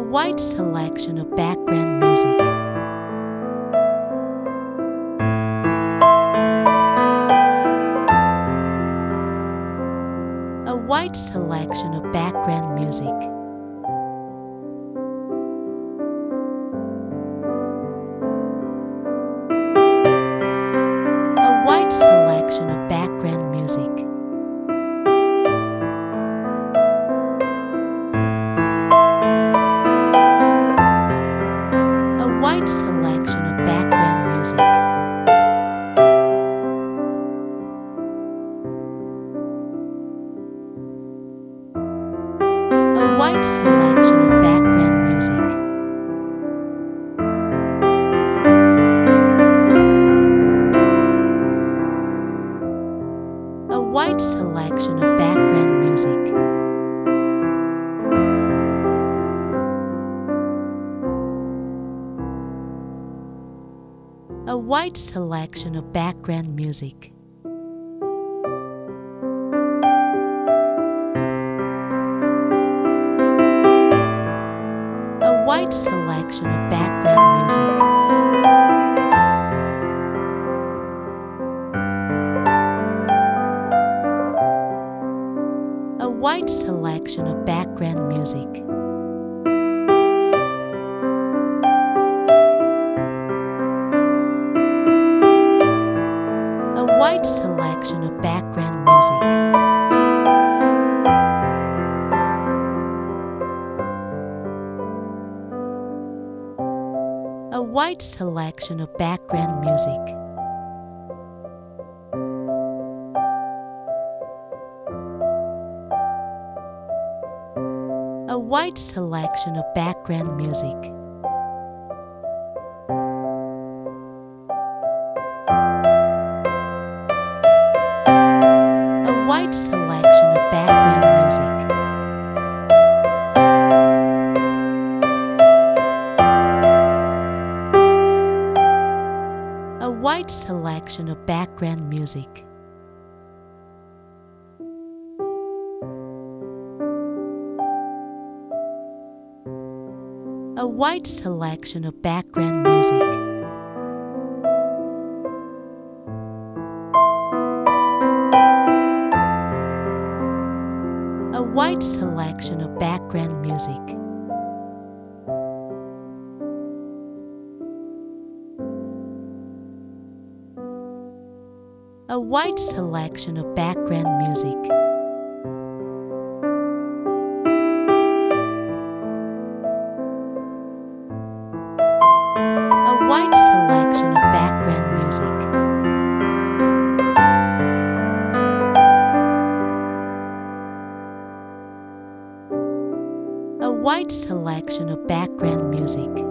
wide selection of background music. A wide selection of background music. A wide selection of background music. A wide selection of background music. A wide selection of background music. A wide selection of background music. A wide selection of background music. A wide selection of background music. A wide selection of background music. A wide selection of background music. A wide selection of background music. A wide selection of background music. A wide selection of background music. A wide selection of background music. A wide selection of background music. A wide selection of background music. A wide selection of background music. A wide selection of background music. A wide selection of background music.